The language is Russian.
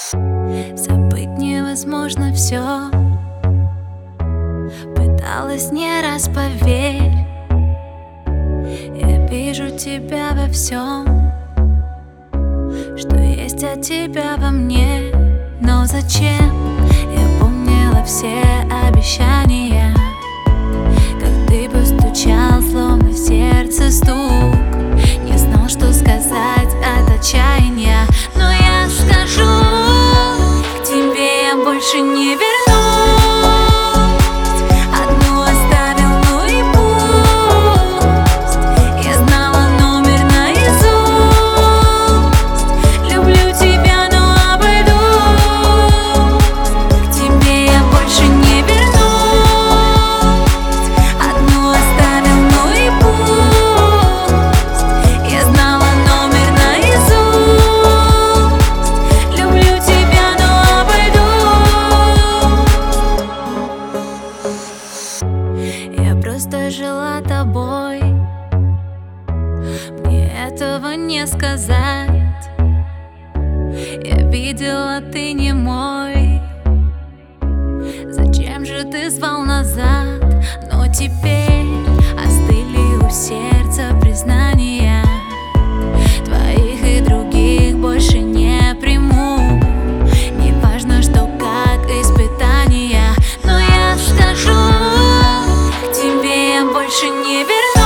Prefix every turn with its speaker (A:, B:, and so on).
A: Забыть невозможно все. Пыталась не раз, поверь. Я вижу тебя во всем, что есть от тебя во мне. Но зачем? Я помнила все обещания, как ты постучал, словно в сердце стук. Не знал, что сказать от отчаяния, но я скажу: к тебе я больше не вернусь. Одну оставил, ну и пусть. Я знала номер наизусть. Люблю тебя, но обойдусь. К тебе я больше не вернусь. Одну оставил, ну и пусть. Я знала номер наизусть. Люблю тебя, но обойдусь. Я просто жила тобой, мне этого не сказать. Я видела, ты не мой. Зачем же ты звал назад? Но теперь остыли у сердца признания. Твоих и других больше не приму. Не важно, что как испытания, но я скажу: к тебе я больше не вернусь.